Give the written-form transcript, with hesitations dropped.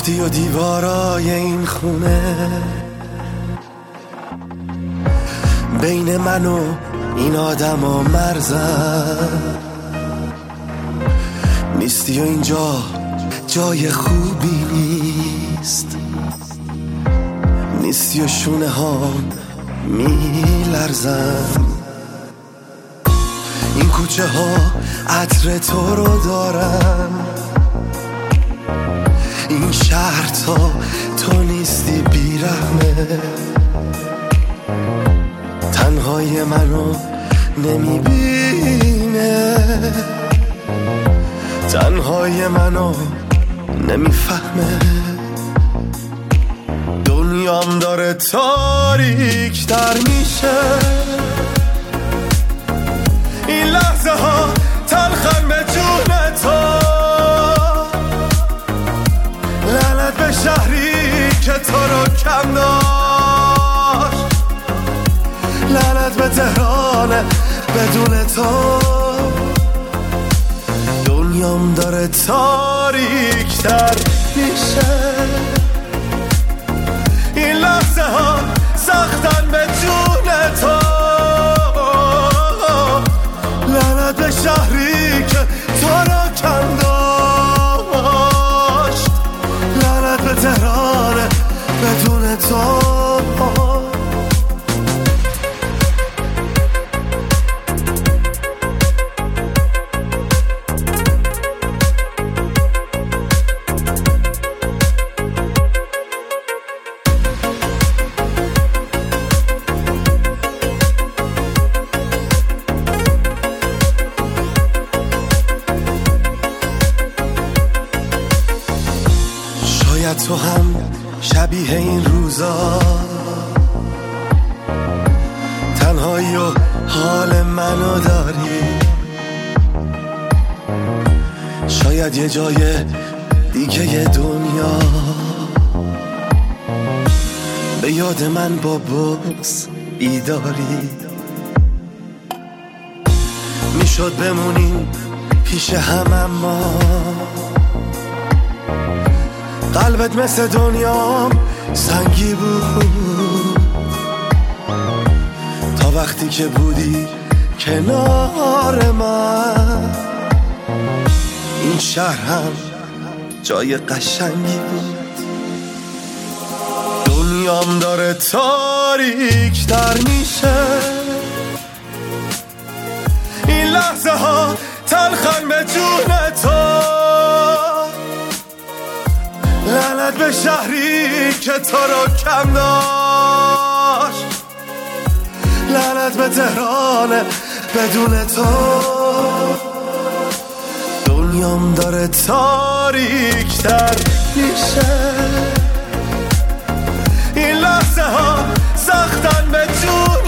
ساختی و دیوارای این خونه بین من و این آدم و مرزم نیستی و اینجا جای خوبی نیست، نیستی و شونه ها میلرزم. این کوچه ها عطر تو رو دارن، این شهر تا تو نیستی بیرحمه. تنهای منو نمیبینه، تنهای منو نمیفهمه. دنیام داره تاریک تر میشه، این لحظه ها تلخن به جون تو. لعنت به شهری که تو رو کم داشت، لعنت به تهران بدون تو. دنیام داره تاریک تر میشه، این لحظه ها سختن به جون تو. لعنت به شهری که تو رو کم داشت، لعنت به تهران بدون تو. شاید تو هم شبیه این روزا تنهایی و حال منو داری. شاید یه جای دیگه ی دنیا به یاد من با بغض بیداری. میشد بمونیم پیش هم اما قلبت مثل دنیام سنگی بود. تا وقتی که بودی کنار من، این شهر هم جای قشنگی بود. دنیام داره تاریک تر میشه، این لحظه ها تلخن به جون تو. لعنت به شهری که تو رو کم داشت، لعنت به تهران بدون تو. دنیام داره تاریک تر میشه، این لحظه ها سختن به جون